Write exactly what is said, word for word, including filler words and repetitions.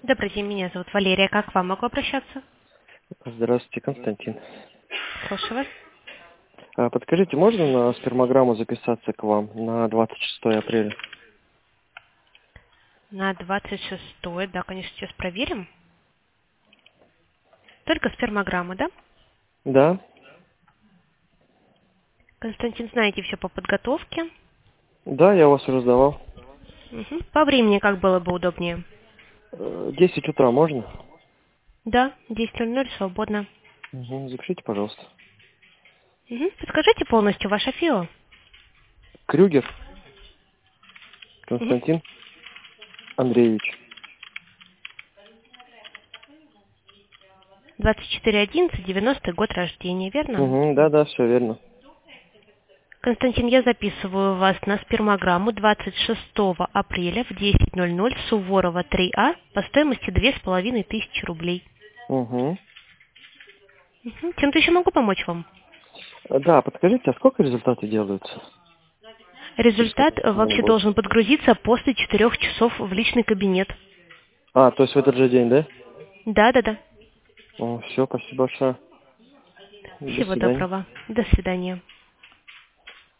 Добрый день, меня зовут Валерия. Как к вам могу обращаться? Здравствуйте, Константин. Слушаю вас. А, Подскажите, можно на спермограмму записаться к вам на двадцать шестое апреля? На двадцать шестое, да, конечно, сейчас проверим. Только спермограмму, да? Да? Константин, знаете все по подготовке? Да, я вас уже сдавал. Мгм. По времени как было бы удобнее? Э, десять утра можно? Да, десять ноль ноль свободно. Угу, запишите, пожалуйста. Мгм. Подскажите полностью ваше ФИО. Крюгер Мгм. Константин Андреевич. двадцать четыре одиннадцать, девяностый год рождения, верно? Угу, да, да, все верно. Константин, я записываю вас на спермограмму двадцать шестого апреля в десять ноль ноль, Суворова три А, по стоимости две с половиной тысячи рублей. Угу. Мгм. Чем-то еще могу помочь вам? Да, подскажите, а сколько результаты делаются? Через Результат сколько э, времени вообще будет? должен подгрузиться после четырех часов в личный кабинет. А, то есть в этот же день, да? Да-да-да. О, все, спасибо большое. До Всего свидания. доброго. До свидания.